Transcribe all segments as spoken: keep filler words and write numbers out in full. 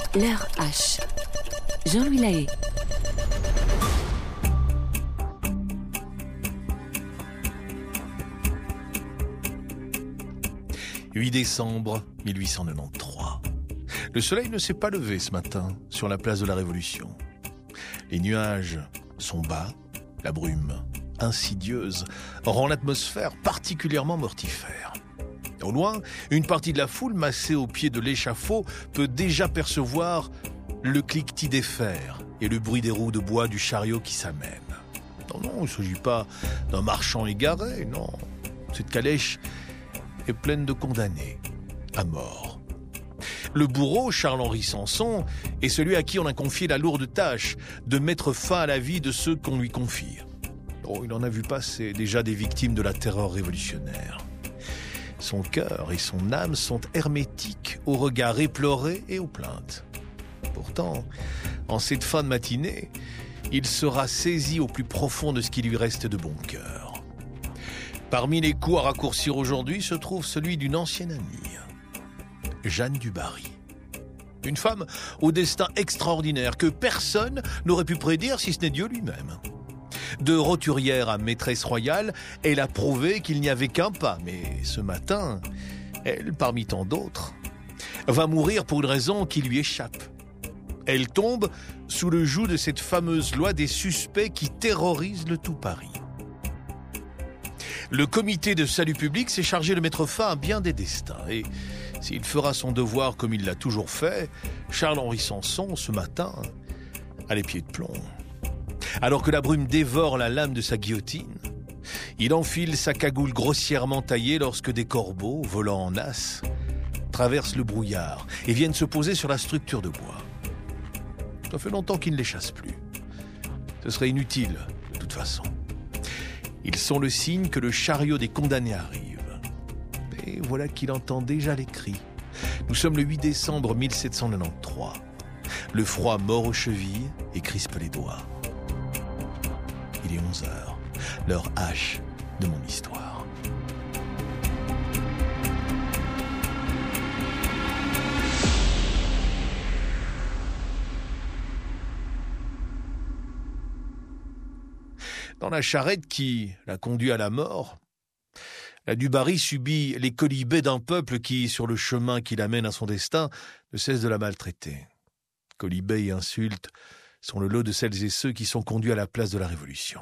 L'heure H. Jean-Louis Lahaye. huit décembre mille huit cent quatre-vingt-treize. Le soleil ne s'est pas levé ce matin sur la place de la Révolution. Les nuages sont bas, la brume insidieuse rend l'atmosphère particulièrement mortifère. Au loin, une partie de la foule massée au pied de l'échafaud peut déjà percevoir le cliquetis des fers et le bruit des roues de bois du chariot qui s'amène. Non, non, il ne s'agit pas d'un marchand égaré, non. Cette calèche est pleine de condamnés à mort. Le bourreau, Charles-Henri Sanson, est celui à qui on a confié la lourde tâche de mettre fin à la vie de ceux qu'on lui confie. Oh, il en a vu passer déjà des victimes de la terreur révolutionnaire. Son cœur et son âme sont hermétiques au regard éploré et aux plaintes. Pourtant, en cette fin de matinée, il sera saisi au plus profond de ce qui lui reste de bon cœur. Parmi les coups à raccourcir aujourd'hui se trouve celui d'une ancienne amie, Jeanne du Barry. Une femme au destin extraordinaire que personne n'aurait pu prédire si ce n'est Dieu lui-même. De roturière à maîtresse royale, elle a prouvé qu'il n'y avait qu'un pas. Mais ce matin, elle, parmi tant d'autres, va mourir pour une raison qui lui échappe. Elle tombe sous le joug de cette fameuse loi des suspects qui terrorise le tout Paris. Le comité de salut public s'est chargé de mettre fin à bien des destins. Et s'il fera son devoir comme il l'a toujours fait, Charles-Henri Sanson, ce matin, a les pieds de plomb. Alors que la brume dévore la lame de sa guillotine, il enfile sa cagoule grossièrement taillée lorsque des corbeaux, volant en as, traversent le brouillard et viennent se poser sur la structure de bois. Ça fait longtemps qu'il ne les chasse plus. Ce serait inutile, de toute façon. Ils sont le signe que le chariot des condamnés arrive. Et voilà qu'il entend déjà les cris. Nous sommes le huit décembre mille sept cent quatre-vingt-treize. Le froid mord aux chevilles et crispe les doigts. Il est onze heures, l'heure H de mon histoire. Dans la charrette qui la conduit à la mort, la du Barry subit les colibets d'un peuple qui, sur le chemin qui l'amène à son destin, ne cesse de la maltraiter. Colibets et insultes sont le lot de celles et ceux qui sont conduits à la place de la Révolution.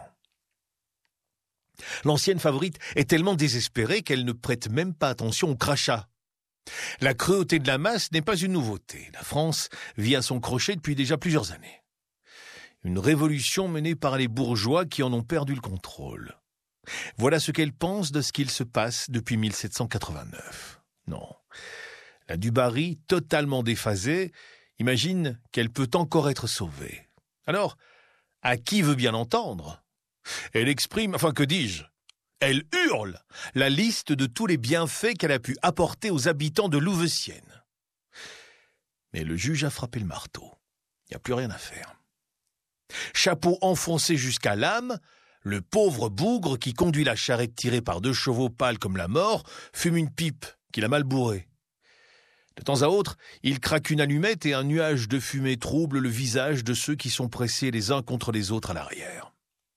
L'ancienne favorite est tellement désespérée qu'elle ne prête même pas attention au crachat. La cruauté de la masse n'est pas une nouveauté. La France vit à son crochet depuis déjà plusieurs années. Une révolution menée par les bourgeois qui en ont perdu le contrôle. Voilà ce qu'elle pense de ce qu'il se passe depuis mille sept cent quatre-vingt-neuf. Non, la du Barry, totalement déphasée, imagine qu'elle peut encore être sauvée. Alors, à qui veut bien l'entendre ? Elle exprime, enfin que dis-je, elle hurle la liste de tous les bienfaits qu'elle a pu apporter aux habitants de Louveciennes. Mais le juge a frappé le marteau. Il n'y a plus rien à faire. Chapeau enfoncé jusqu'à l'âme, le pauvre bougre qui conduit la charrette tirée par deux chevaux pâles comme la mort fume une pipe qu'il a mal bourrée. De temps à autre, il craque une allumette et un nuage de fumée trouble le visage de ceux qui sont pressés les uns contre les autres à l'arrière.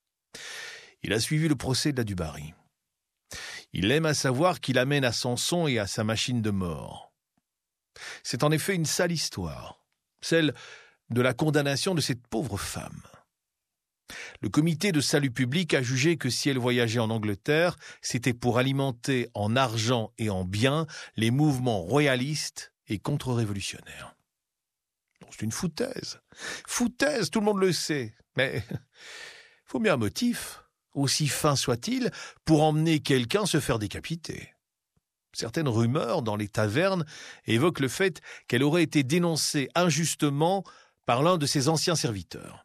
Il a suivi le procès de la du Barry. Il aime à savoir qu'il amène à Sanson et à sa machine de mort. C'est en effet une sale histoire, celle de la condamnation de cette pauvre femme. Le comité de salut public a jugé que si elle voyageait en Angleterre, c'était pour alimenter en argent et en biens les mouvements royalistes et contre-révolutionnaires. C'est une foutaise. Foutaise, tout le monde le sait. Mais il faut bien un motif, aussi fin soit-il, pour emmener quelqu'un se faire décapiter. Certaines rumeurs dans les tavernes évoquent le fait qu'elle aurait été dénoncée injustement par l'un de ses anciens serviteurs.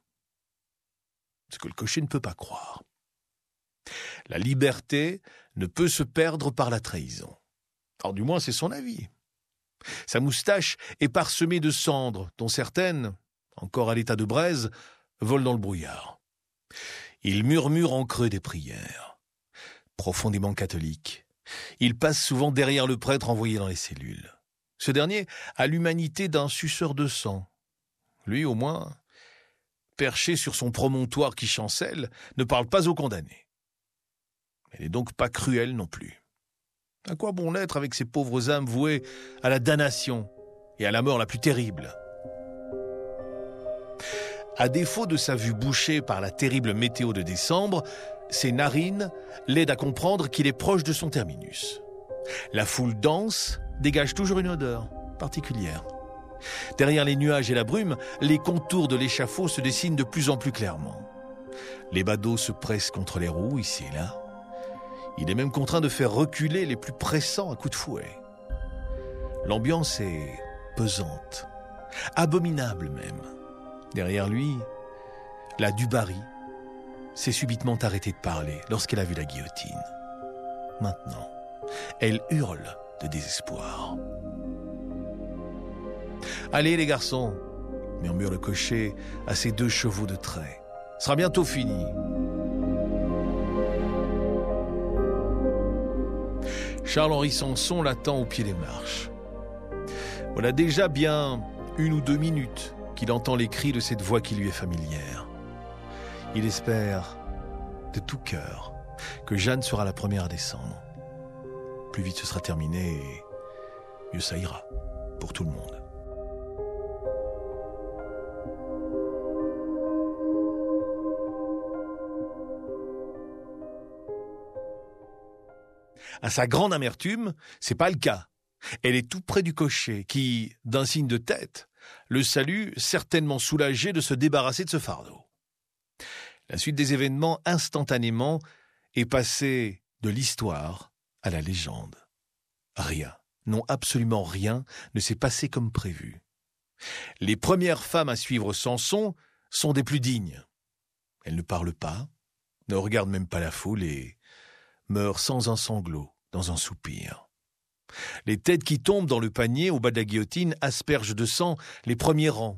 Ce que le cocher ne peut pas croire. La liberté ne peut se perdre par la trahison. Alors du moins, c'est son avis. Sa moustache est parsemée de cendres, dont certaines, encore à l'état de braise, volent dans le brouillard. Il murmure en creux des prières. Profondément catholique, il passe souvent derrière le prêtre envoyé dans les cellules. Ce dernier a l'humanité d'un suceur de sang, Lui, au moins, perché sur son promontoire qui chancelle, ne parle pas aux condamnés. Elle n'est donc pas cruelle non plus. À quoi bon l'être avec ces pauvres âmes vouées à la damnation et à la mort la plus terrible ? À défaut de sa vue bouchée par la terrible météo de décembre, ses narines l'aident à comprendre qu'il est proche de son terminus. La foule dense dégage toujours une odeur particulière. Derrière les nuages et la brume, les contours de l'échafaud se dessinent de plus en plus clairement. Les badauds se pressent contre les roues, ici et là. Il est même contraint de faire reculer les plus pressants à coups de fouet. L'ambiance est pesante, abominable même. Derrière lui, la Dubarry s'est subitement arrêtée de parler lorsqu'elle a vu la guillotine. Maintenant, elle hurle de désespoir. « Allez les garçons !» murmure le cocher à ses deux chevaux de trait. « Ce sera bientôt fini. » Charles-Henri Sanson l'attend au pied des marches. Voilà déjà bien une ou deux minutes qu'il entend les cris de cette voix qui lui est familière. Il espère de tout cœur que Jeanne sera la première à descendre. Plus vite ce sera terminé et mieux ça ira pour tout le monde. À sa grande amertume, c'est pas le cas. Elle est tout près du cocher qui, d'un signe de tête, le salue, certainement soulagé de se débarrasser de ce fardeau. La suite des événements, instantanément, est passée de l'histoire à la légende. Rien, non absolument rien, ne s'est passé comme prévu. Les premières femmes à suivre Sanson sont des plus dignes. Elles ne parlent pas, ne regardent même pas la foule et meurent sans un sanglot, dans un soupir. Les têtes qui tombent dans le panier au bas de la guillotine aspergent de sang les premiers rangs.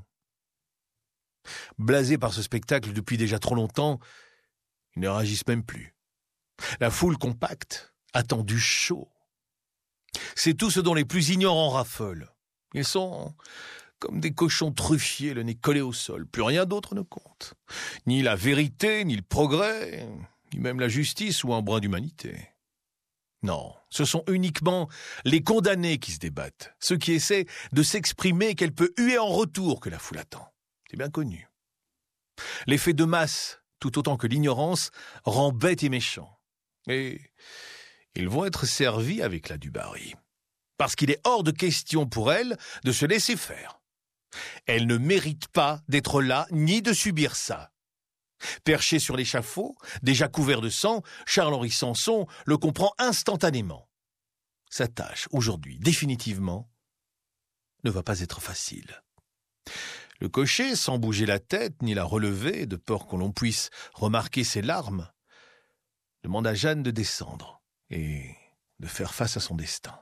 Blasés par ce spectacle depuis déjà trop longtemps, ils ne réagissent même plus. La foule compacte attend du chaud. C'est tout ce dont les plus ignorants raffolent. Ils sont comme des cochons truffiers, le nez collé au sol. Plus rien d'autre ne compte. Ni la vérité, ni le progrès, ni même la justice ou un brin d'humanité. Non, ce sont uniquement les condamnés qui se débattent, ceux qui essaient de s'exprimer qu'elle peut huer en retour que la foule attend. C'est bien connu. L'effet de masse, tout autant que l'ignorance, rend bête et méchant. Et ils vont être servis avec la Dubarry. Parce qu'il est hors de question pour elle de se laisser faire. Elle ne mérite pas d'être là ni de subir ça. Perché sur l'échafaud, déjà couvert de sang, Charles-Henri Sanson le comprend instantanément. Sa tâche, aujourd'hui, définitivement, ne va pas être facile. Le cocher, sans bouger la tête ni la relever, de peur que l'on puisse remarquer ses larmes, demande à Jeanne de descendre et de faire face à son destin.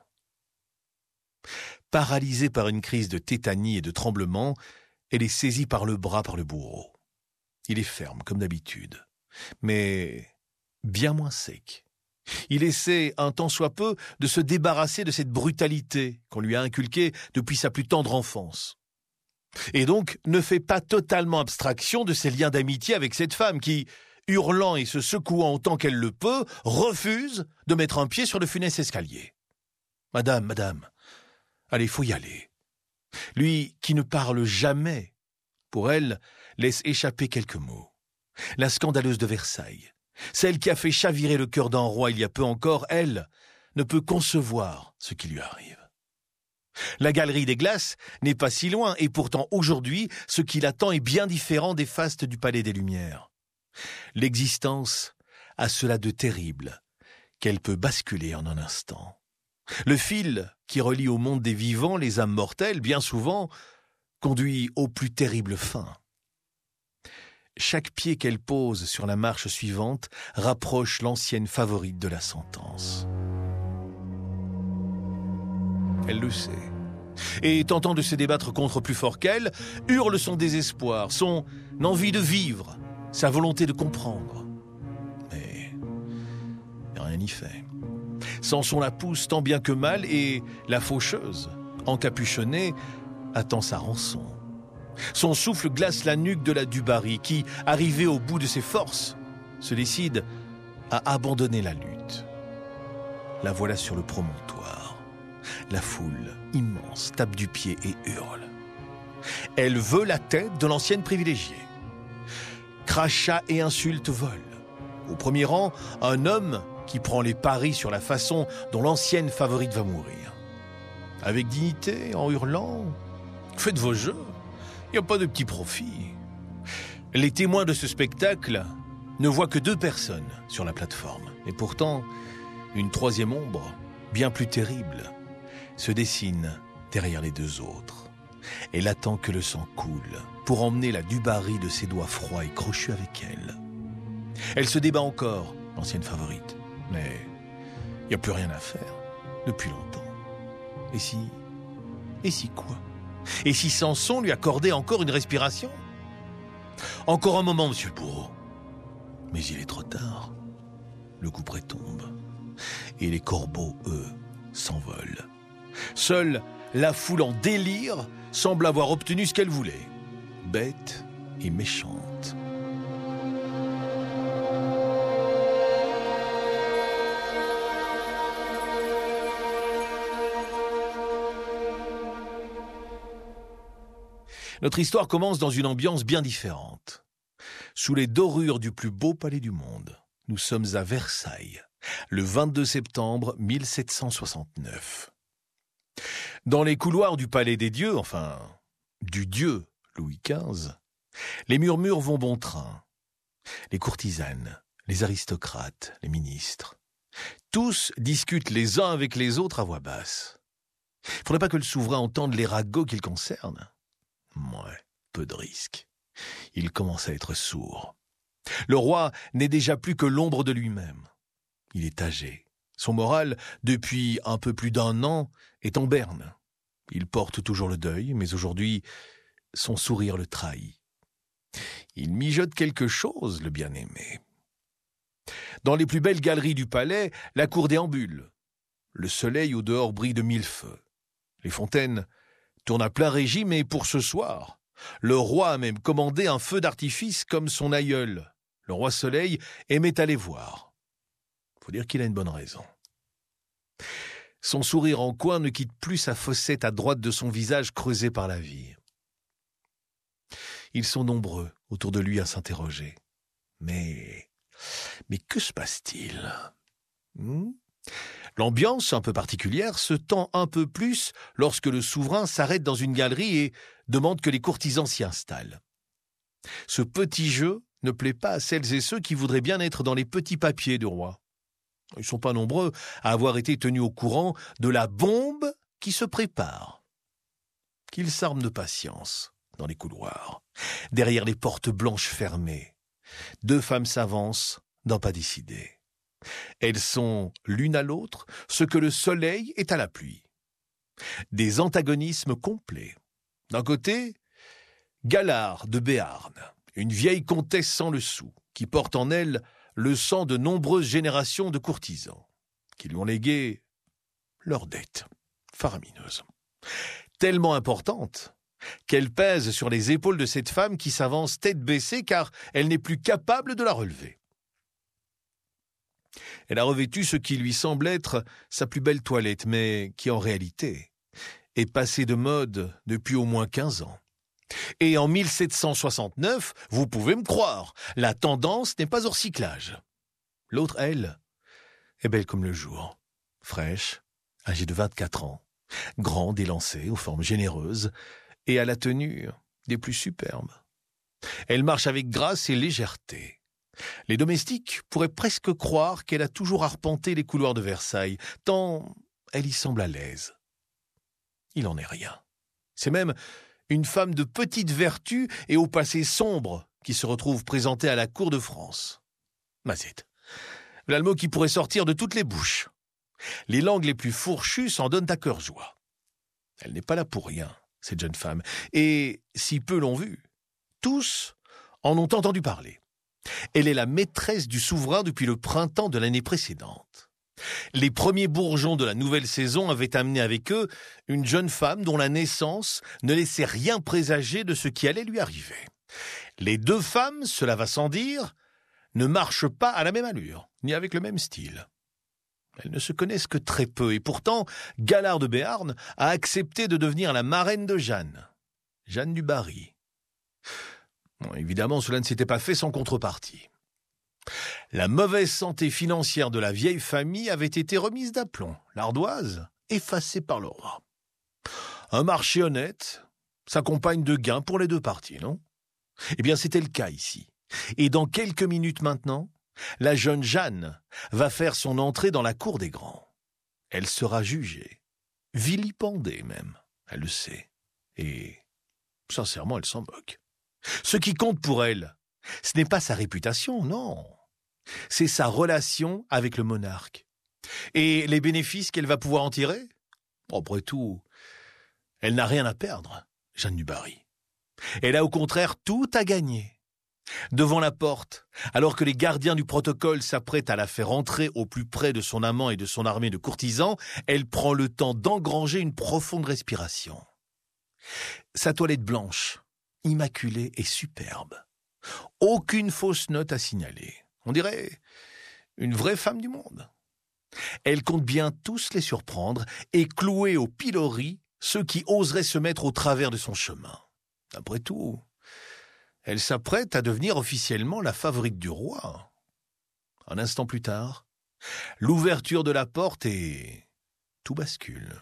Paralysée par une crise de tétanie et de tremblement, elle est saisie par le bras par le bourreau. Il est ferme, comme d'habitude, mais bien moins sec. Il essaie, un tant soit peu, de se débarrasser de cette brutalité qu'on lui a inculquée depuis sa plus tendre enfance. Et donc ne fait pas totalement abstraction de ses liens d'amitié avec cette femme qui, hurlant et se secouant autant qu'elle le peut, refuse de mettre un pied sur le funeste escalier. « Madame, madame, allez, faut y aller. » Lui qui ne parle jamais, pour elle, laisse échapper quelques mots. La scandaleuse de Versailles, celle qui a fait chavirer le cœur d'un roi il y a peu encore, elle, ne peut concevoir ce qui lui arrive. La galerie des glaces n'est pas si loin, et pourtant aujourd'hui, ce qui l'attend est bien différent des fastes du Palais des Lumières. L'existence a cela de terrible, qu'elle peut basculer en un instant. Le fil qui relie au monde des vivants les âmes mortelles, bien souvent, conduit aux plus terribles fins. Chaque pied qu'elle pose sur la marche suivante rapproche l'ancienne favorite de la sentence. Elle le sait. Et tentant de se débattre contre plus fort qu'elle, hurle son désespoir, son envie de vivre, sa volonté de comprendre. Mais rien n'y fait. Sanson la pousse tant bien que mal et la faucheuse, encapuchonnée, attend sa rançon. Son souffle glace la nuque de la Dubarry qui, arrivée au bout de ses forces, se décide à abandonner la lutte. La voilà sur le promontoire. La foule, immense, tape du pied et hurle. Elle veut la tête de l'ancienne privilégiée. Crachats et insultes volent. Au premier rang, un homme qui prend les paris sur la façon dont l'ancienne favorite va mourir. Avec dignité, en hurlant « Faites vos jeux, il n'y a pas de petit profit ». Les témoins de ce spectacle ne voient que deux personnes sur la plateforme. Et pourtant, une troisième ombre, bien plus terrible, se dessine derrière les deux autres. Elle attend que le sang coule pour emmener la Dubarry de ses doigts froids et crochus avec elle. Elle se débat encore, l'ancienne favorite. Mais il n'y a plus rien à faire, depuis longtemps. Et si... Et si quoi? Et si Samson lui accordait encore une respiration? Encore un moment, monsieur le bourreau. Mais il est trop tard. Le couperet tombe. Et les corbeaux, eux, s'envolent. Seule la foule en délire semble avoir obtenu ce qu'elle voulait. Bête et méchante. Notre histoire commence dans une ambiance bien différente. Sous les dorures du plus beau palais du monde, nous sommes à Versailles, le vingt-deux septembre mille sept cent soixante-neuf. Dans les couloirs du palais des dieux, enfin, du dieu Louis quinze, les murmures vont bon train. Les courtisanes, les aristocrates, les ministres, tous discutent les uns avec les autres à voix basse. Il ne faudrait pas que le souverain entende les ragots qu'il concerne. Ouais, peu de risque. Il commence à être sourd. Le roi n'est déjà plus que l'ombre de lui-même. Il est âgé. Son moral, depuis un peu plus d'un an, est en berne. Il porte toujours le deuil, mais aujourd'hui, son sourire le trahit. Il mijote quelque chose, le bien-aimé. Dans les plus belles galeries du palais, la cour déambule. Le soleil au dehors brille de mille feux. Les fontaines tournent à plein régime et pour ce soir, le roi a même commandé un feu d'artifice comme son aïeul. Le roi Soleil aimait aller voir. Faut dire qu'il a une bonne raison. Son sourire en coin ne quitte plus sa fossette à droite de son visage creusé par la vie. Ils sont nombreux autour de lui à s'interroger. Mais, mais que se passe-t-il? hmm L'ambiance, un peu particulière, se tend un peu plus lorsque le souverain s'arrête dans une galerie et demande que les courtisans s'y installent. Ce petit jeu ne plaît pas à celles et ceux qui voudraient bien être dans les petits papiers du roi. Ils ne sont pas nombreux à avoir été tenus au courant de la bombe qui se prépare. Qu'ils s'arment de patience dans les couloirs, derrière les portes blanches fermées. Deux femmes s'avancent d'un pas décidé. Elles sont l'une à l'autre ce que le soleil est à la pluie. Des antagonismes complets. D'un côté, Galard de Béarn, une vieille comtesse sans le sou, qui porte en elle le sang de nombreuses générations de courtisans, qui lui ont légué leurs dettes faramineuses, tellement importantes qu'elles pèsent sur les épaules de cette femme qui s'avance tête baissée car elle n'est plus capable de la relever. Elle a revêtu ce qui lui semble être sa plus belle toilette, mais qui en réalité est passée de mode depuis au moins quinze ans. Et en mille sept cent soixante-neuf, vous pouvez me croire, la tendance n'est pas au recyclage. L'autre, elle, est belle comme le jour, fraîche, âgée de vingt-quatre ans, grande, élancée, aux formes généreuses, et à la tenue des plus superbes. Elle marche avec grâce et légèreté. Les domestiques pourraient presque croire qu'elle a toujours arpenté les couloirs de Versailles, tant elle y semble à l'aise. Il n'en est rien. C'est même une femme de petite vertu et au passé sombre qui se retrouve présentée à la cour de France. Mazette, voilà le mot qui pourrait sortir de toutes les bouches. Les langues les plus fourchues s'en donnent à cœur joie. Elle n'est pas là pour rien, cette jeune femme, et si peu l'ont vue, tous en ont entendu parler. Elle est la maîtresse du souverain depuis le printemps de l'année précédente. Les premiers bourgeons de la nouvelle saison avaient amené avec eux une jeune femme dont la naissance ne laissait rien présager de ce qui allait lui arriver. Les deux femmes, cela va sans dire, ne marchent pas à la même allure, ni avec le même style. Elles ne se connaissent que très peu, et pourtant, Galard de Béarn a accepté de devenir la marraine de Jeanne, Jeanne du Barry. Bon, évidemment, cela ne s'était pas fait sans contrepartie. La mauvaise santé financière de la vieille famille avait été remise d'aplomb, l'ardoise effacée par le roi. Un marché honnête s'accompagne de gains pour les deux parties, non ? Eh bien, c'était le cas ici. Et dans quelques minutes maintenant, la jeune Jeanne va faire son entrée dans la cour des grands. Elle sera jugée, vilipendée même, elle le sait. Et, sincèrement, elle s'en moque. Ce qui compte pour elle, ce n'est pas sa réputation, non. C'est sa relation avec le monarque. Et les bénéfices qu'elle va pouvoir en tirer ? Après tout, elle n'a rien à perdre, Jeanne du Barry. Elle a au contraire tout à gagner. Devant la porte, alors que les gardiens du protocole s'apprêtent à la faire entrer au plus près de son amant et de son armée de courtisans, elle prend le temps d'engranger une profonde respiration. Sa toilette blanche, immaculée et superbe. Aucune fausse note à signaler. On dirait une vraie femme du monde. Elle compte bien tous les surprendre et clouer au pilori ceux qui oseraient se mettre au travers de son chemin. Après tout, elle s'apprête à devenir officiellement la favorite du roi. Un instant plus tard, l'ouverture de la porte et tout bascule.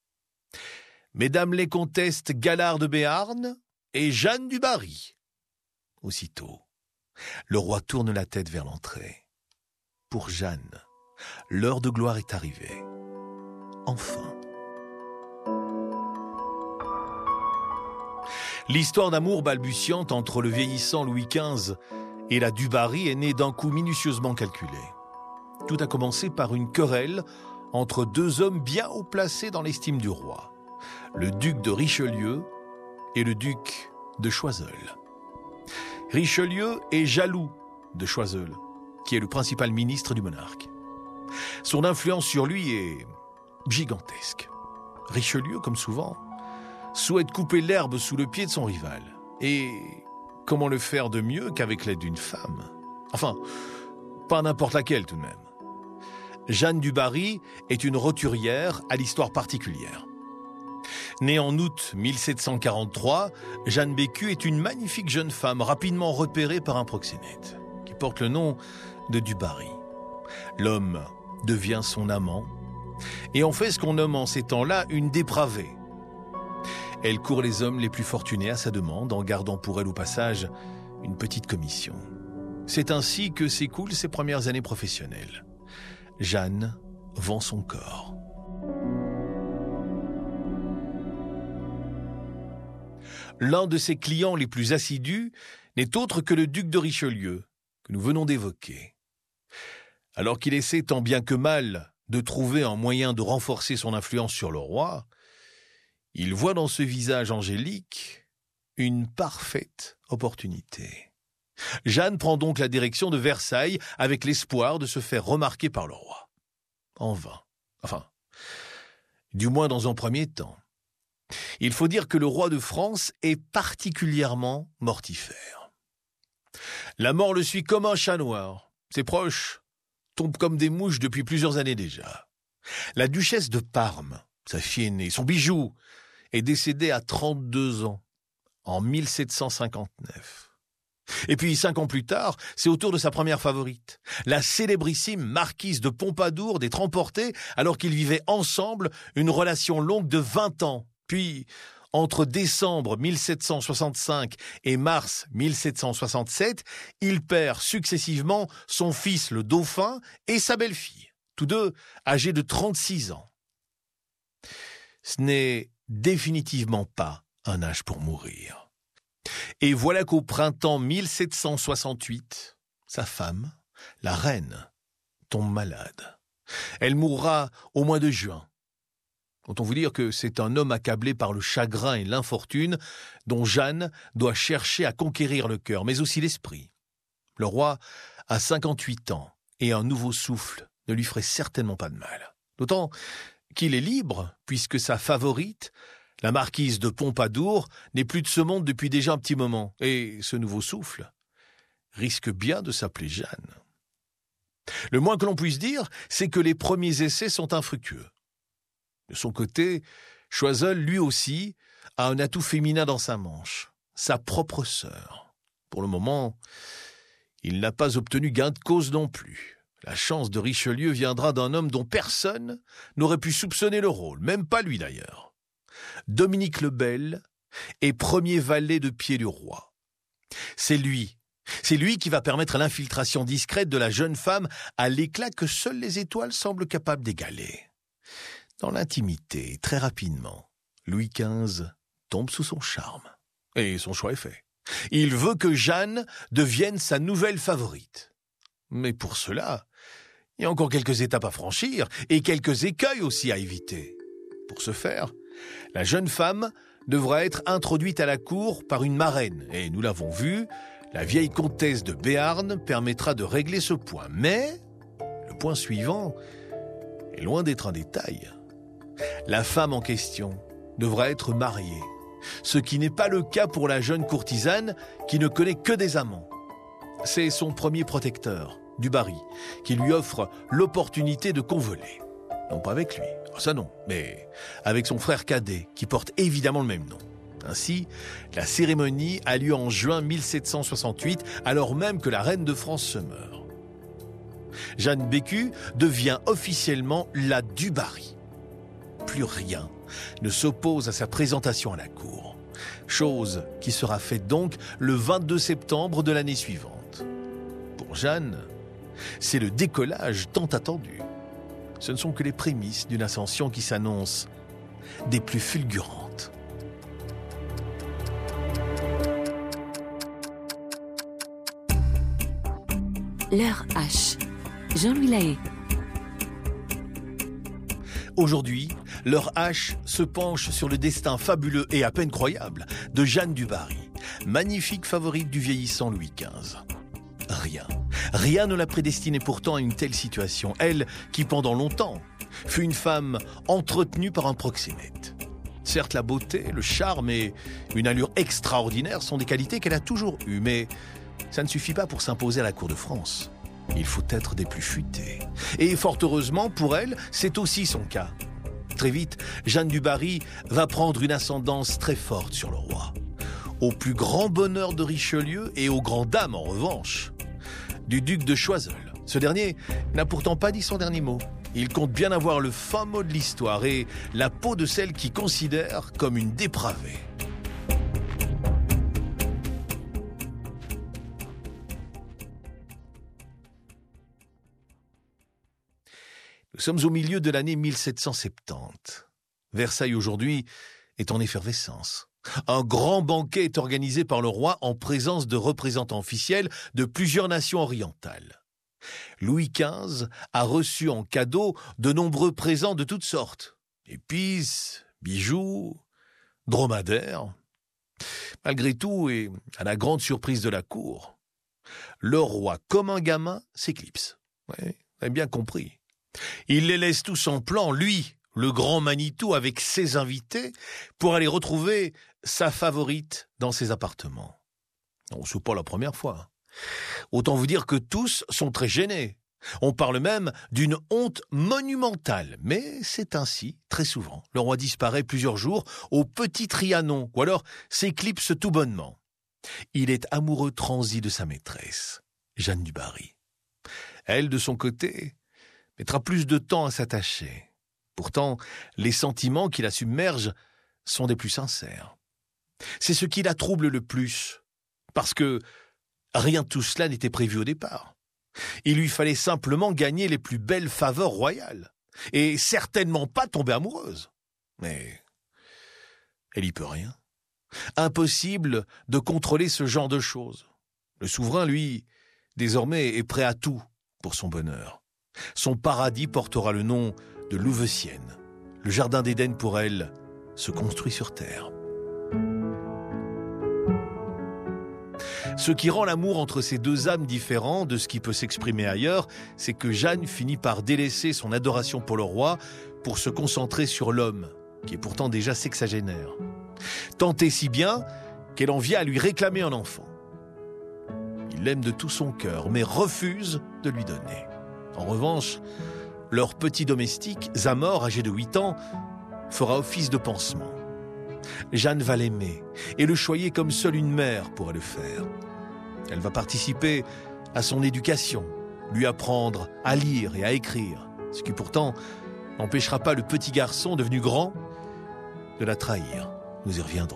Mesdames les comtesses Galard de Béarn et Jeanne du Barry. Aussitôt, le roi tourne la tête vers l'entrée. Pour Jeanne, l'heure de gloire est arrivée. Enfin. L'histoire d'amour balbutiante entre le vieillissant Louis quinze et la du Barry est née d'un coup minutieusement calculé. Tout a commencé par une querelle entre deux hommes bien haut placés dans l'estime du roi, le duc de Richelieu et le duc de Choiseul. Richelieu est jaloux de Choiseul, qui est le principal ministre du monarque. Son influence sur lui est gigantesque. Richelieu, comme souvent, souhaite couper l'herbe sous le pied de son rival. Et comment le faire de mieux qu'avec l'aide d'une femme ? Enfin, pas n'importe laquelle tout de même. Jeanne du Barry est une roturière à l'histoire particulière. Née en août mille sept cent quarante-trois, Jeanne Bécu est une magnifique jeune femme rapidement repérée par un proxénète, qui porte le nom de du Barry. L'homme devient son amant et en fait ce qu'on nomme en ces temps-là une dépravée. Elle court les hommes les plus fortunés à sa demande, en gardant pour elle au passage une petite commission. C'est ainsi que s'écoulent ses premières années professionnelles. Jeanne vend son corps. L'un de ses clients les plus assidus n'est autre que le duc de Richelieu, que nous venons d'évoquer. Alors qu'il essaie tant bien que mal de trouver un moyen de renforcer son influence sur le roi, il voit dans ce visage angélique une parfaite opportunité. Jeanne prend donc la direction de Versailles avec l'espoir de se faire remarquer par le roi. En vain. Enfin, du moins dans un premier temps. Il faut dire que le roi de France est particulièrement mortifère. La mort le suit comme un chat noir. Ses proches tombent comme des mouches depuis plusieurs années déjà. La duchesse de Parme, sa fille aînée, son bijou, est décédée à trente-deux ans, en mille sept cent cinquante-neuf. Et puis, cinq ans plus tard, c'est au tour de sa première favorite, la célébrissime marquise de Pompadour d'être emportée alors qu'ils vivaient ensemble une relation longue de vingt ans. Puis, entre décembre mille sept cent soixante-cinq et mars mille sept cent soixante-sept, il perd successivement son fils le dauphin et sa belle-fille, tous deux âgés de trente-six ans. Ce n'est définitivement pas un âge pour mourir. Et voilà qu'au printemps mille sept cent soixante-huit, sa femme, la reine, tombe malade. Elle mourra au mois de juin. Autant vous dire que c'est un homme accablé par le chagrin et l'infortune dont Jeanne doit chercher à conquérir le cœur, mais aussi l'esprit. Le roi a cinquante-huit ans et un nouveau souffle ne lui ferait certainement pas de mal. D'autant qu'il est libre, puisque sa favorite, la marquise de Pompadour, n'est plus de ce monde depuis déjà un petit moment, et ce nouveau souffle risque bien de s'appeler Jeanne. Le moins que l'on puisse dire, c'est que les premiers essais sont infructueux. De son côté, Choiseul, lui aussi, a un atout féminin dans sa manche, sa propre sœur. Pour le moment, il n'a pas obtenu gain de cause non plus. La chance de Richelieu viendra d'un homme dont personne n'aurait pu soupçonner le rôle, même pas lui d'ailleurs. Dominique le Bel est premier valet de pied du roi. C'est lui, c'est lui qui va permettre l'infiltration discrète de la jeune femme à l'éclat que seules les étoiles semblent capables d'égaler. Dans l'intimité, très rapidement, Louis quinze tombe sous son charme. Et son choix est fait. Il veut que Jeanne devienne sa nouvelle favorite. Mais pour cela, il y a encore quelques étapes à franchir et quelques écueils aussi à éviter. Pour ce faire, la jeune femme devra être introduite à la cour par une marraine. Et nous l'avons vu, la vieille comtesse de Béarn permettra de régler ce point. Mais le point suivant est loin d'être un détail. La femme en question devra être mariée, ce qui n'est pas le cas pour la jeune courtisane qui ne connaît que des amants. C'est son premier protecteur, du Barry, qui lui offre l'opportunité de convoler. Non pas avec lui, ça non, mais avec son frère cadet, qui porte évidemment le même nom. Ainsi, la cérémonie a lieu en juin mille sept cent soixante-huit, alors même que la reine de France se meurt. Jeanne Bécu devient officiellement la du Barry. Plus rien ne s'oppose à sa présentation à la cour, chose qui sera faite donc le vingt-deux septembre de l'année suivante. Pour Jeanne, c'est le décollage tant attendu. Ce ne sont que les prémices d'une ascension qui s'annonce des plus fulgurantes. L'heure H. Jean-Louis Lahaye. Aujourd'hui, l'heure H se penche sur le destin fabuleux et à peine croyable de Jeanne du Barry, magnifique favorite du vieillissant Louis quinze. Rien, rien ne la prédestinait pourtant à une telle situation, elle qui pendant longtemps fut une femme entretenue par un proxénète. Certes, la beauté, le charme et une allure extraordinaire sont des qualités qu'elle a toujours eues, mais ça ne suffit pas pour s'imposer à la cour de France. Il faut être des plus futés. Et fort heureusement pour elle, c'est aussi son cas. Très vite, Jeanne du Barry va prendre une ascendance très forte sur le roi. Au plus grand bonheur de Richelieu et aux grandes dames en revanche du duc de Choiseul. Ce dernier n'a pourtant pas dit son dernier mot. Il compte bien avoir le fin mot de l'histoire et la peau de celle qui considère comme une dépravée. Nous sommes au milieu de l'année mille sept cent soixante-dix. Versailles aujourd'hui est en effervescence. Un grand banquet est organisé par le roi en présence de représentants officiels de plusieurs nations orientales. Louis quinze a reçu en cadeau de nombreux présents de toutes sortes. Épices, bijoux, dromadaires. Malgré tout, et à la grande surprise de la cour, le roi, comme un gamin, s'éclipse. Ouais, vous avez bien compris. Il les laisse tous en plan, lui, le grand Manitou, avec ses invités, pour aller retrouver sa favorite dans ses appartements. Non, c'est pas la première fois. Autant vous dire que tous sont très gênés. On parle même d'une honte monumentale. Mais c'est ainsi, très souvent. Le roi disparaît plusieurs jours au Petit Trianon, ou alors s'éclipse tout bonnement. Il est amoureux transi de sa maîtresse, Jeanne du Barry. Elle, de son côté, mettra plus de temps à s'attacher. Pourtant, les sentiments qui la submergent sont des plus sincères. C'est ce qui la trouble le plus, parce que rien de tout cela n'était prévu au départ. Il lui fallait simplement gagner les plus belles faveurs royales, et certainement pas tomber amoureuse. Mais elle y peut rien. Impossible de contrôler ce genre de choses. Le souverain, lui, désormais est prêt à tout pour son bonheur. Son paradis portera le nom de Louveciennes. Le jardin d'Éden pour elle se construit sur terre. Ce qui rend l'amour entre ces deux âmes différent de ce qui peut s'exprimer ailleurs, c'est que Jeanne finit par délaisser son adoration pour le roi pour se concentrer sur l'homme, qui est pourtant déjà sexagénaire. Tant et si bien qu'elle en vient à lui réclamer un enfant. Il l'aime de tout son cœur, mais refuse de lui donner. En revanche, leur petit domestique, Zamor, âgé de huit ans, fera office de pansement. Jeanne va l'aimer et le choyer comme seule une mère pourrait le faire. Elle va participer à son éducation, lui apprendre à lire et à écrire, ce qui pourtant n'empêchera pas le petit garçon devenu grand de la trahir. Nous y reviendrons.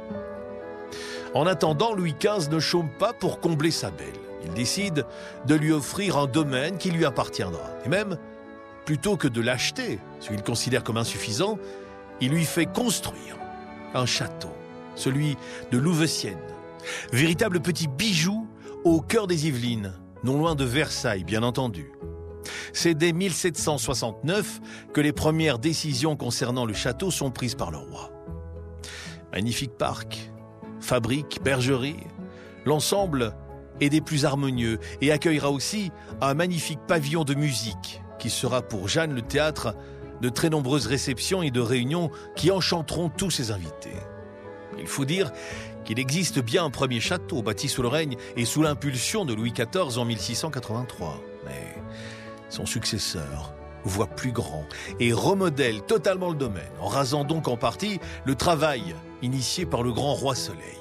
En attendant, Louis quinze ne chôme pas pour combler sa belle. Il décide de lui offrir un domaine qui lui appartiendra. Et même, plutôt que de l'acheter, ce qu'il considère comme insuffisant, il lui fait construire un château, celui de Louveciennes, véritable petit bijou au cœur des Yvelines, non loin de Versailles, bien entendu. C'est dès mille sept cent soixante-neuf que les premières décisions concernant le château sont prises par le roi. Magnifique parc, fabrique, bergerie, l'ensemble est des plus harmonieux et accueillera aussi un magnifique pavillon de musique qui sera pour Jeanne le théâtre de très nombreuses réceptions et de réunions qui enchanteront tous ses invités. Il faut dire qu'il existe bien un premier château bâti sous le règne et sous l'impulsion de Louis quatorze en mille six cent quatre-vingt-trois. Mais son successeur voit plus grand et remodèle totalement le domaine, en rasant donc en partie le travail initié par le grand roi Soleil.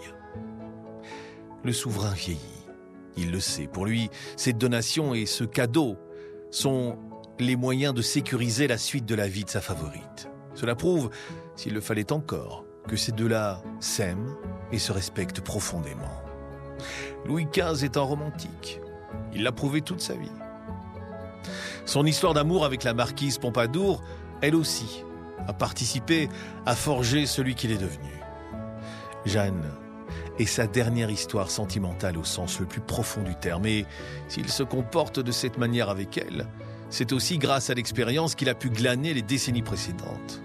Le souverain vieillit, il le sait. Pour lui, cette donation et ce cadeau sont les moyens de sécuriser la suite de la vie de sa favorite. Cela prouve, s'il le fallait encore, que ces deux-là s'aiment et se respectent profondément. Louis quinze est un romantique. Il l'a prouvé toute sa vie. Son histoire d'amour avec la marquise Pompadour, elle aussi, a participé à forger celui qu'il est devenu. Jeanne est sa dernière histoire sentimentale au sens le plus profond du terme. Et s'il se comporte de cette manière avec elle, c'est aussi grâce à l'expérience qu'il a pu glaner les décennies précédentes.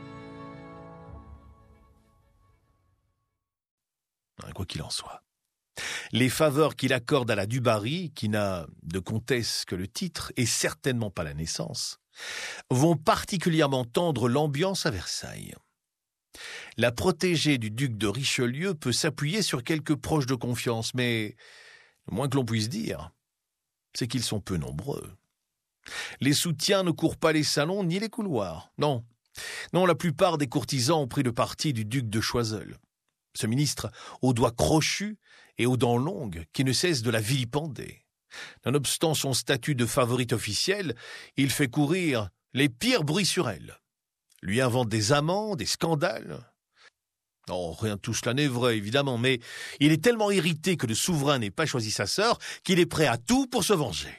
Quoi qu'il en soit. Les faveurs qu'il accorde à la du Barry, qui n'a de comtesse que le titre et certainement pas la naissance, vont particulièrement tendre l'ambiance à Versailles. La protégée du duc de Richelieu peut s'appuyer sur quelques proches de confiance, mais le moins que l'on puisse dire, c'est qu'ils sont peu nombreux. Les soutiens ne courent pas les salons ni les couloirs. Non, non, la plupart des courtisans ont pris le parti du duc de Choiseul. Ce ministre aux doigts crochus et aux dents longues qui ne cesse de la vilipender. Nonobstant son statut de favorite officielle, il fait courir les pires bruits sur elle. Lui invente des amants, des scandales. Non, rien de tout cela n'est vrai, évidemment, mais il est tellement irrité que le souverain n'ait pas choisi sa sœur qu'il est prêt à tout pour se venger.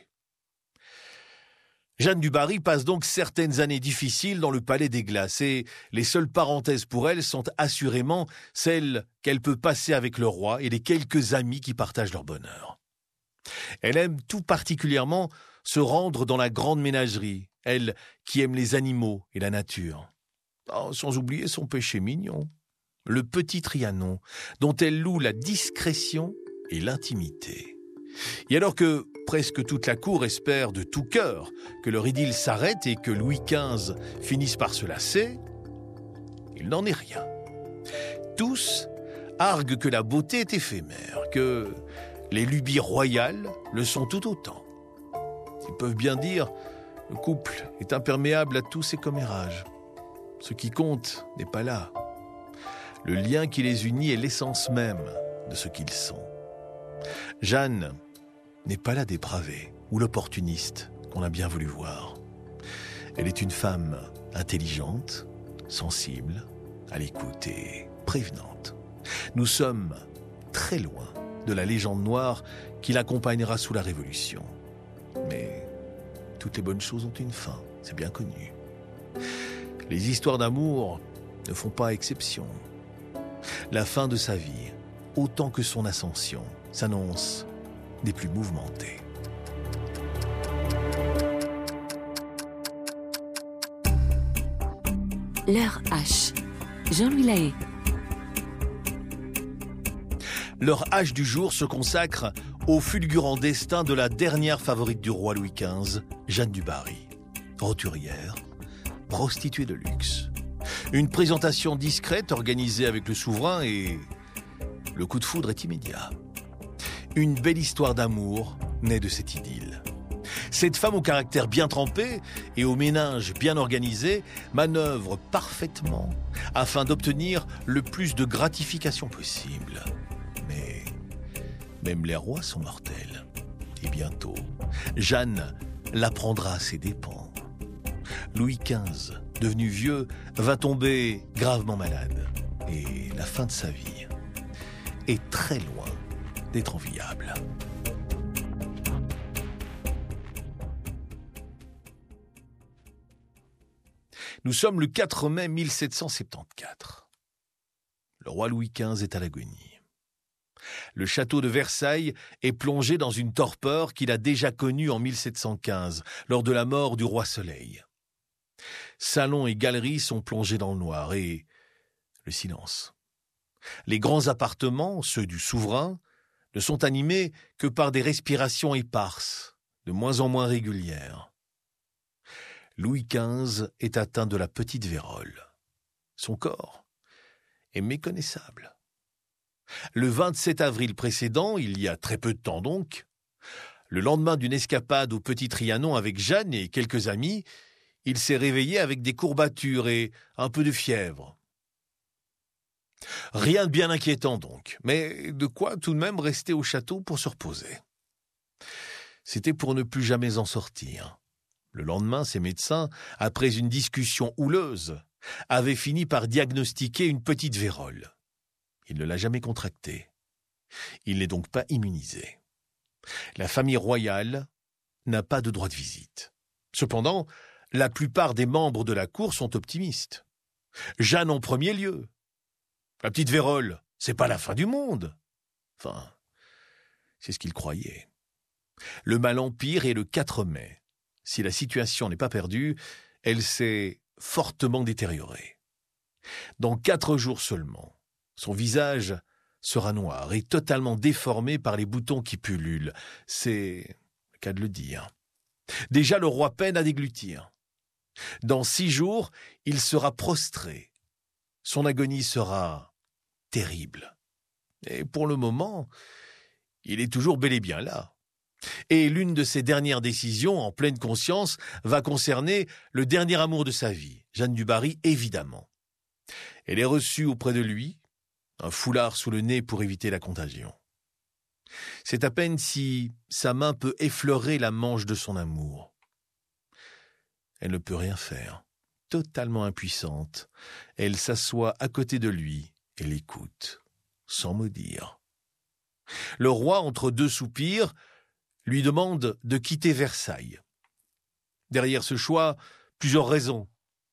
Jeanne du Barry passe donc certaines années difficiles dans le palais des Glaces et les seules parenthèses pour elle sont assurément celles qu'elle peut passer avec le roi et les quelques amis qui partagent leur bonheur. Elle aime tout particulièrement se rendre dans la grande ménagerie, elle qui aime les animaux et la nature. Oh, sans oublier son péché mignon, le petit Trianon, dont elle loue la discrétion et l'intimité. Et alors que presque toute la cour espère de tout cœur que leur idylle s'arrête et que Louis quinze finisse par se lasser, il n'en est rien. Tous arguent que la beauté est éphémère, que les lubies royales le sont tout autant. Ils peuvent bien dire le couple est imperméable à tous ses commérages. Ce qui compte n'est pas là. Le lien qui les unit est l'essence même de ce qu'ils sont. Jeanne n'est pas la dépravée ou l'opportuniste qu'on a bien voulu voir. Elle est une femme intelligente, sensible, à l'écoute et prévenante. Nous sommes très loin de la légende noire qui l'accompagnera sous la Révolution. Mais toutes les bonnes choses ont une fin, c'est bien connu. Les histoires d'amour ne font pas exception. La fin de sa vie, autant que son ascension, s'annonce des plus mouvementées. L'heure H. Jean-Louis Lahaye. Leur hache du jour se consacre au fulgurant destin de la dernière favorite du roi Louis quinze, Jeanne du Barry. Roturière, prostituée de luxe. Une présentation discrète organisée avec le souverain et le coup de foudre est immédiat. Une belle histoire d'amour naît de cette idylle. Cette femme au caractère bien trempé et au ménage bien organisé manœuvre parfaitement afin d'obtenir le plus de gratification possible. Mais même les rois sont mortels. Et bientôt, Jeanne la prendra à ses dépens. Louis quinze, devenu vieux, va tomber gravement malade. Et la fin de sa vie est très loin d'être enviable. Nous sommes le quatre mai mille sept cent soixante-quatorze. Le roi Louis quinze est à l'agonie. Le château de Versailles est plongé dans une torpeur qu'il a déjà connue en mille sept cent quinze, lors de la mort du roi Soleil. Salons et galeries sont plongés dans le noir et le silence. Les grands appartements, ceux du souverain, ne sont animés que par des respirations éparses, de moins en moins régulières. Louis quinze est atteint de la petite vérole. Son corps est méconnaissable. Le vingt-sept avril précédent, il y a très peu de temps donc, le lendemain d'une escapade au Petit Trianon avec Jeanne et quelques amis, il s'est réveillé avec des courbatures et un peu de fièvre. Rien de bien inquiétant donc, mais de quoi tout de même rester au château pour se reposer. C'était pour ne plus jamais en sortir. Le lendemain, ses médecins, après une discussion houleuse, avaient fini par diagnostiquer une petite vérole. Il ne l'a jamais contractée. Il n'est donc pas immunisé. La famille royale n'a pas de droit de visite. Cependant, la plupart des membres de la cour sont optimistes. Jeanne en premier lieu. La petite vérole, c'est pas la fin du monde. Enfin, c'est ce qu'il croyait. Le mal empire et le quatre mai. Si la situation n'est pas perdue, elle s'est fortement détériorée. Dans quatre jours seulement, son visage sera noir et totalement déformé par les boutons qui pullulent. C'est le cas de le dire. Déjà, le roi peine à déglutir. Dans six jours, il sera prostré. Son agonie sera terrible. Et pour le moment, il est toujours bel et bien là. Et l'une de ses dernières décisions, en pleine conscience, va concerner le dernier amour de sa vie, Jeanne du Barry, évidemment. Elle est reçue auprès de lui, un foulard sous le nez pour éviter la contagion. C'est à peine si sa main peut effleurer la manche de son amour. Elle ne peut rien faire. Totalement impuissante, elle s'assoit à côté de lui et l'écoute, sans mot dire. Le roi, entre deux soupirs, lui demande de quitter Versailles. Derrière ce choix, plusieurs raisons.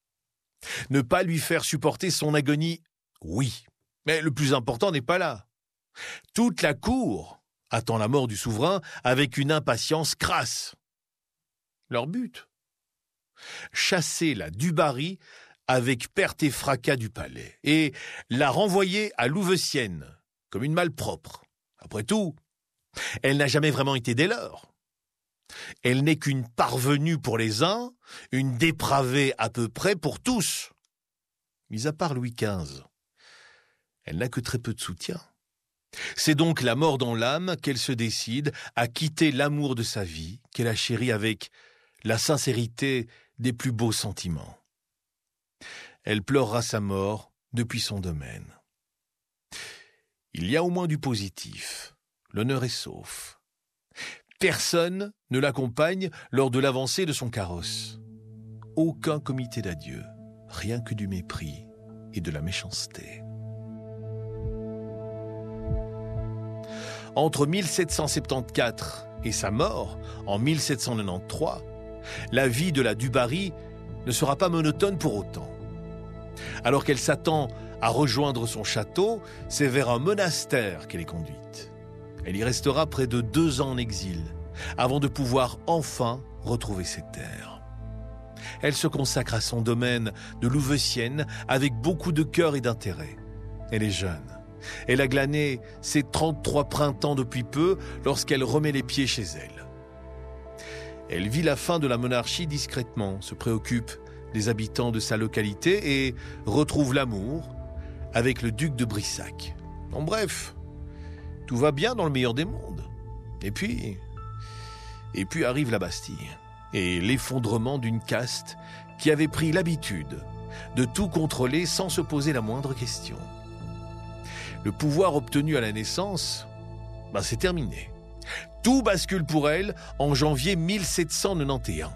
Ne pas lui faire supporter son agonie, oui, mais le plus important n'est pas là. Toute la cour attend la mort du souverain avec une impatience crasse. Leur but ? Chasser la du Barry avec perte et fracas du palais et la renvoyer à Louveciennes comme une malpropre. Après tout, elle n'a jamais vraiment été des leurs. Elle n'est qu'une parvenue pour les uns, une dépravée à peu près pour tous. Mis à part Louis quinze, elle n'a que très peu de soutien. C'est donc la mort dans l'âme qu'elle se décide à quitter l'amour de sa vie, qu'elle a chéri avec la sincérité des plus beaux sentiments. Elle pleurera sa mort depuis son domaine. Il y a au moins du positif. L'honneur est sauf. Personne ne l'accompagne lors de l'avancée de son carrosse. Aucun comité d'adieu, rien que du mépris et de la méchanceté. Entre mille sept cent soixante-quatorze et sa mort, en mille sept cent quatre-vingt-treize, la vie de la du Barry ne sera pas monotone pour autant. Alors qu'elle s'attend à rejoindre son château, c'est vers un monastère qu'elle est conduite. Elle y restera près de deux ans en exil, avant de pouvoir enfin retrouver ses terres. Elle se consacre à son domaine de Louveciennes avec beaucoup de cœur et d'intérêt. Elle est jeune, Elle a glané ses trente-trois printemps depuis peu lorsqu'elle remet les pieds chez elle. Elle vit la fin de la monarchie discrètement, se préoccupe des habitants de sa localité et retrouve l'amour avec le duc de Brissac. En bref, tout va bien dans le meilleur des mondes. Et puis, et puis arrive la Bastille et l'effondrement d'une caste qui avait pris l'habitude de tout contrôler sans se poser la moindre question. Le pouvoir obtenu à la naissance, ben c'est terminé. Tout bascule pour elle en janvier mille sept cent quatre-vingt-onze.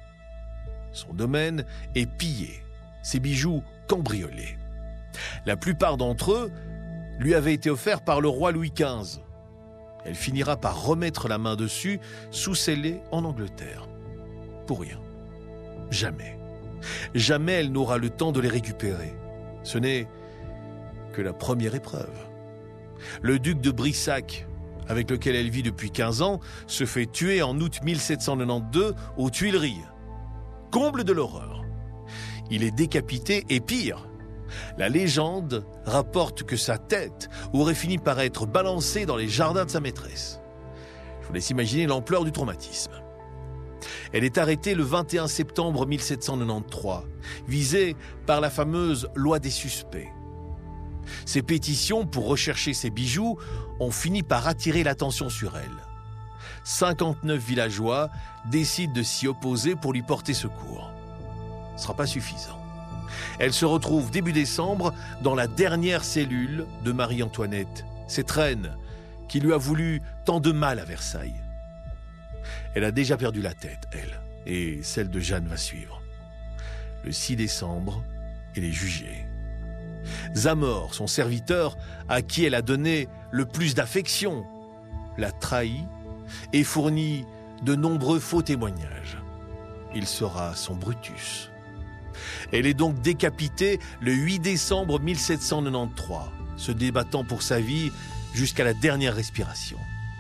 Son domaine est pillé, ses bijoux cambriolés. La plupart d'entre eux lui avaient été offerts par le roi Louis quinze. Elle finira par remettre la main dessus, sous scellé en Angleterre. Pour rien. Jamais. Jamais elle n'aura le temps de les récupérer. Ce n'est que la première épreuve. Le duc de Brissac, avec lequel elle vit depuis quinze ans, se fait tuer en août mille sept cent quatre-vingt-douze aux Tuileries. Comble de l'horreur. Il est décapité et pire, la légende rapporte que sa tête aurait fini par être balancée dans les jardins de sa maîtresse. Je vous laisse imaginer l'ampleur du traumatisme. Elle est arrêtée le vingt et un septembre mille sept cent quatre-vingt-treize, visée par la fameuse loi des suspects. Ses pétitions pour rechercher ses bijoux ont fini par attirer l'attention sur elle. cinquante-neuf villageois décident de s'y opposer pour lui porter secours. Ce ne sera pas suffisant. Elle se retrouve début décembre dans la dernière cellule de Marie-Antoinette, cette reine qui lui a voulu tant de mal à Versailles. Elle a déjà perdu la tête, elle, et celle de Jeanne va suivre. Le six décembre, elle est jugée. Zamor, son serviteur, à qui elle a donné le plus d'affection, l'a trahi et fournit de nombreux faux témoignages. Il sera son Brutus. Elle est donc décapitée le huit décembre mille sept cent quatre-vingt-treize, se débattant pour sa vie jusqu'à la dernière respiration.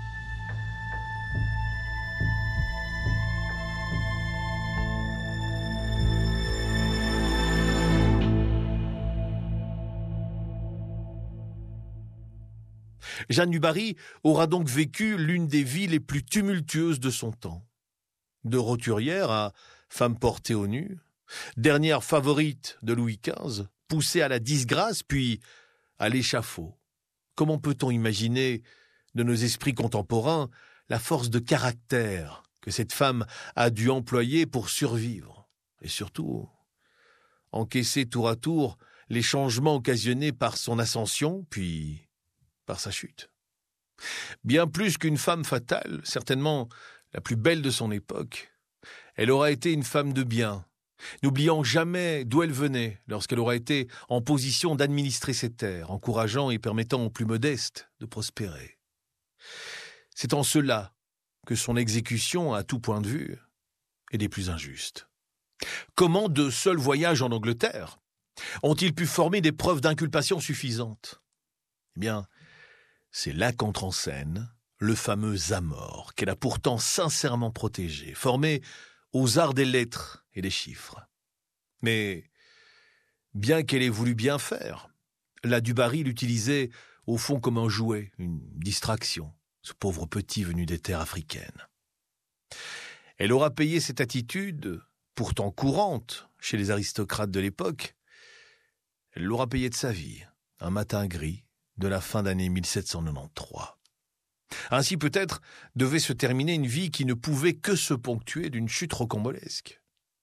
Jeanne du Barry aura donc vécu l'une des vies les plus tumultueuses de son temps. De roturière à femme portée au nu, dernière favorite de Louis quinze, poussée à la disgrâce puis à l'échafaud. Comment peut-on imaginer de nos esprits contemporains la force de caractère que cette femme a dû employer pour survivre et surtout encaisser tour à tour les changements occasionnés par son ascension puis par sa chute. Bien plus qu'une femme fatale, certainement la plus belle de son époque, elle aura été une femme de bien, n'oubliant jamais d'où elle venait lorsqu'elle aura été en position d'administrer ses terres, encourageant et permettant aux plus modestes de prospérer. C'est en cela que son exécution, à tout point de vue, est des plus injustes. Comment de seuls voyages en Angleterre ont-ils pu former des preuves d'inculpation suffisantes ? Eh bien, c'est là qu'entre en scène le fameux Zamor, qu'elle a pourtant sincèrement protégé, formé aux arts des lettres et des chiffres. Mais, bien qu'elle ait voulu bien faire, la du Barry l'utilisait au fond comme un jouet, une distraction, ce pauvre petit venu des terres africaines. Elle aura payé cette attitude, pourtant courante chez les aristocrates de l'époque, elle l'aura payé de sa vie, un matin gris, de la fin d'année mille sept cent quatre-vingt-treize. Ainsi peut-être devait se terminer une vie qui ne pouvait que se ponctuer d'une chute rocambolesque.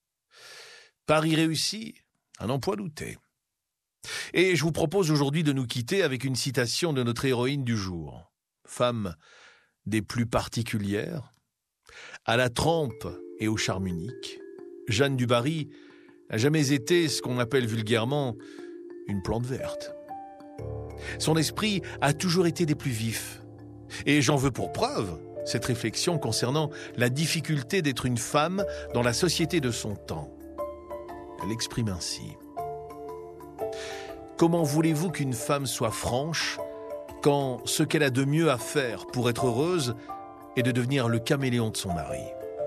Pari réussi, un emploi douté. Et je vous propose aujourd'hui de nous quitter avec une citation de notre héroïne du jour. Femme des plus particulières, à la trempe et au charme unique, Jeanne du Barry n'a jamais été ce qu'on appelle vulgairement une plante verte. Son esprit a toujours été des plus vifs. Et j'en veux pour preuve cette réflexion concernant la difficulté d'être une femme dans la société de son temps. Elle exprime ainsi. Comment voulez-vous qu'une femme soit franche quand ce qu'elle a de mieux à faire pour être heureuse est de devenir le caméléon de son mari ?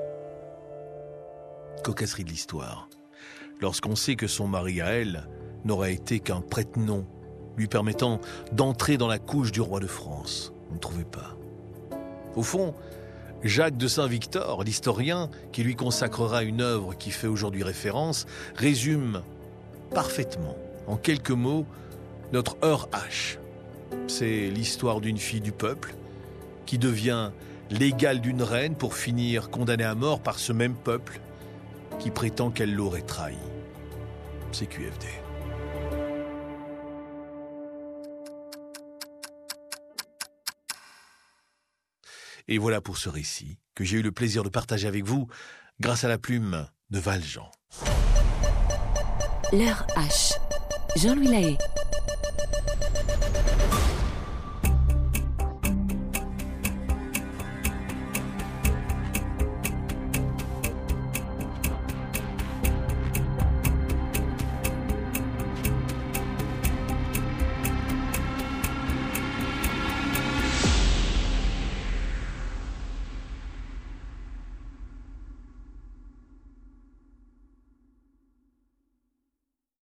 Cocasserie de l'histoire. Lorsqu'on sait que son mari à elle n'aura été qu'un prête-nom lui permettant d'entrer dans la couche du roi de France. Vous ne trouvez pas? Au fond, Jacques de Saint-Victor, l'historien qui lui consacrera une œuvre qui fait aujourd'hui référence, résume parfaitement, en quelques mots, notre heure H. C'est l'histoire d'une fille du peuple qui devient l'égale d'une reine pour finir condamnée à mort par ce même peuple qui prétend qu'elle l'aurait trahi. C Q F D. Et voilà pour ce récit que j'ai eu le plaisir de partager avec vous grâce à la plume de Valjean. L'heure H. Jean-Louis Lahaye.